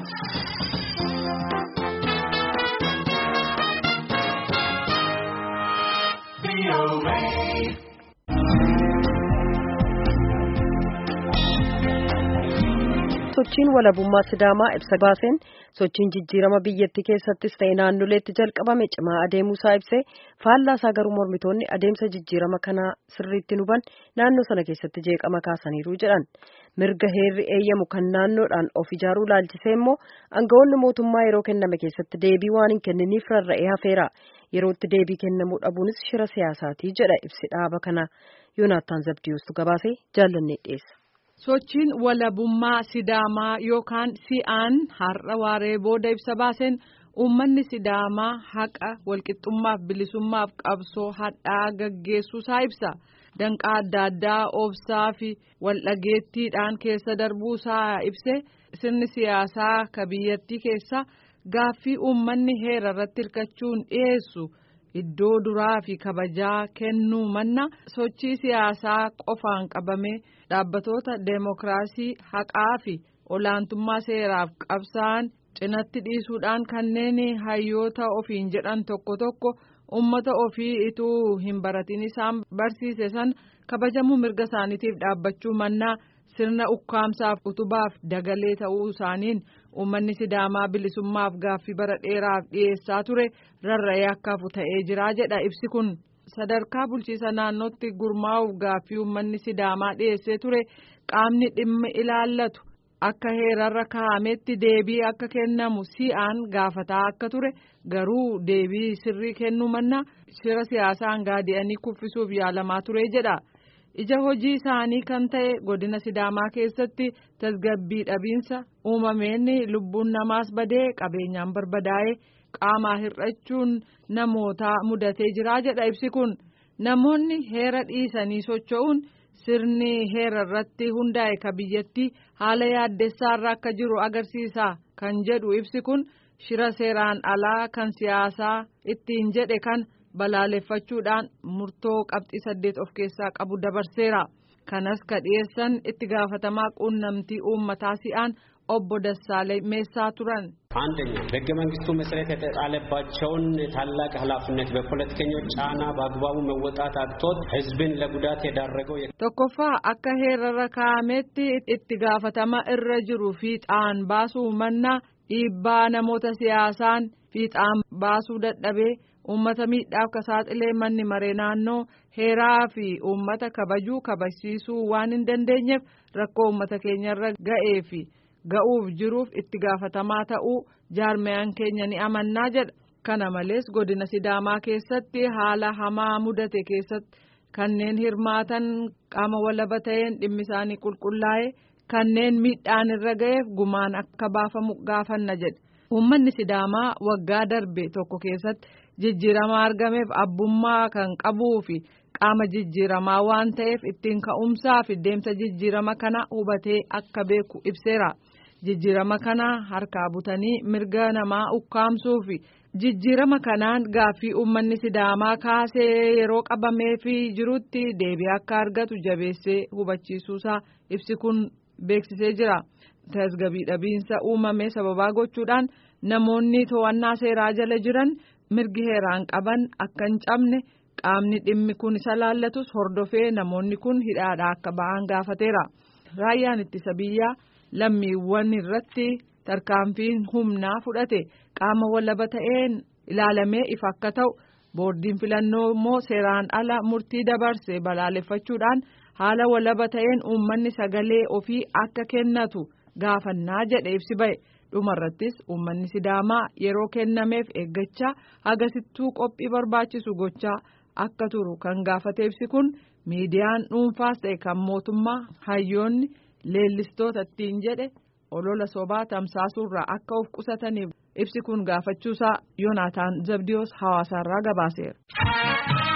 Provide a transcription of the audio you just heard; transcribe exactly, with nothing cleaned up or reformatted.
sochiin walabummaa Sidaamaa ibsa baaseen sochiin jijjiirama biyyattii keessattis ta'e naannoleetti jalqabame cimaa adeemuusaa ibsee faallaasaa garuu mormitoonni adeemsa jijjiirama kanaa sirriitti huban naannoo sana keessatti jeeqama kaasaniiru jedhan. Mirga heerri eeyyamu kan naannoodhaan of ijaaruu laalchisee immoo aangawoonni mootummaa yeroo kenname keessatti deebii waan hin kenniniif rarra'ee hafeera. Yerootti deebii kennamuu dhabuunis shira siyaasaatii jedha ibsi dhaaba kana. Yoonaataan Zabdiyuustu gabaasee jaallannee dhiyeessa. Sochiin walabummaa Sidaamaa yookaan Si'aan har'a waaree booda ibsa baaseen uummanni Sidaamaa haqa walqixxummaaf bilisummaaf qabsoo hadhaa gaggeessuusaa ibsa. Danqaa adda addaa obsaa fi waldhageettiidhaan keessa darbuusaa ibse sirni siyaasaa ka biyyattii keessa gaaffii uummanni heera irratti hirkachuun dhiyeessu iddoo duraa fi kabajaa kennuu manna sochii siyaasaa qofaan qabame dhaabbatoota deemokiraasii haqaa fi olaantummaa seeraaf qabsaan cinatti dhiisuudhaan kanneen hayyoota ofiin jedhan tokko tokko ummata ofii ituu hin baratin isaan barsiise san kabajamuu mirga isaaniitiif dhaabbachuu mannaa sirna ukkaamsaaf utubaaf dagalee ta'uu isaaniin uummanni Sidaamaa bilisummaaf gaaffii bara dheeraaf dhiyeessaa ture rarra'ee akka hafu ta'ee jira jedha ibsi kun. Sadarkaa bulchiisa naannootti gurmaa'uuf gaaffii uummanni Sidaamaa dhiyeessee ture qaamni dhimma ilaallatu akka heerarra kaa'ametti deebii akka kennamu si'aan gaafataa akka ture garuu deebii sirrii kennuu manna shira siyaasaan gaadi'anii kuffisuuf yaalamaa ture jedha. Ija hojii isaanii kan ta'e godina Sidaamaa keessatti tasgabbii dhabiinsa uumameen lubbuun namaas badee qabeenyaan barbadaa'ee qaamaa hir'achuun namoota mudatee jira jedha ibsi kun. Namoonni heera dhiisanii socho'uun sirni heera irratti hundaa'e ka biyyatti haala yaaddessaarra akka jiru agarsiisa kan jedhu ibsi kun shira seeraan alaa kan siyaasaa ittiin jedhe kan balaaleffachuudhaan murtoo qabxii saddeet of keessaa qabu dabarseera. Kanas ka dhiyeessan itti gaafatamaa quunnamtii uummataa Si'aan obbo Dassaalay Meessaa turan. አንደኛ በሕገ መንግስቱ መሰረት የተጣለባቸውን ታላቅ ኃላፊነት በፖለቲከኞች ጫና በአግባቡ መወጣት አቅቶት ህዝብን ለጉዳት የዳረገው tokkoffaa akka heerarra kaa'ametti itti gaafatama irra jiru fiixaan baasuu manna dhiibbaa namoota siyaasaan fiixaan baasuu dadhabee uummata miidhaaf ka saaxilee manni maree naannoo heeraa fi uummata kabajuu kabajsiisuu waan hin dandeenyeef rakkoo uummata keenyarra ga'ee fi ga'uuf jiruuf itti gaafatamaa ta'uu jaarmayaan keenya ni amannaa jedha. Kana malees godina Sidaamaa keessatti haala hamaa mudate keessatti kanneen hirmaatan qaama walaba ta'een dhimmi isaanii qulqullaa'ee kanneen miidhaan irra ga'eef gumaan akka baafamu gaafanna jedhe. Uummanni Sidaamaa waggaa darbe tokko keessatti jijjiirama argameef abbummaa kan qabuu fi qaama jijjiiramaa waan ta'eef ittiin ka'umsaa fi deemsa jijjiirama kana hubatee akka beeku ibseera. Jijjiirama kana harkaa butanii mirga namaa ukkaamsuu fi jijjiirama kanaan gaaffii uummanni Sidaamaa kaasee yeroo qabamee fi jirutti deebii akka argatu jabeessee hubachiisuusaa ibsi kun beeksisee jira. Tasgabbii dhabiinsa uumamee sababaa gochuudhaan namoonni to'annaa seeraa jala jiran mirgi heeraan qaban akka hin cabne qaamni dhimmi kun isa laallatus hordofee namoonni kun hidhaadhaa akka ba'an gaafateera. Raayyaan ittisa biyyaa lammiiwwan irratti tarkaanfiin humnaa fudhate qaama walaba ta'een ilaalamee ifa akka ta'u boordiin filannoo immoo seeraan ala murtii dabarse balaaleffachuudhaan haala walaba ta'een uummanni sagalee ofii akka kennatu gaafannaa jedhe ibsi ba'e. Dhumarrattis uummanni Sidaamaa yeroo kennameef eeggachaa agasittuu qophii barbaachisu gochaa akka turu kan gaafate ibsi kun miidiyaan dhuunfaas ta'e kan mootummaa hayyoonni leellistoota ittiin jedhe olola sobaa tamsaasuurraa akka of qusataniif ibsi kun gaafachuusaa Yoonaataan Zabdiyoos hawaasaarraa gabaaseera.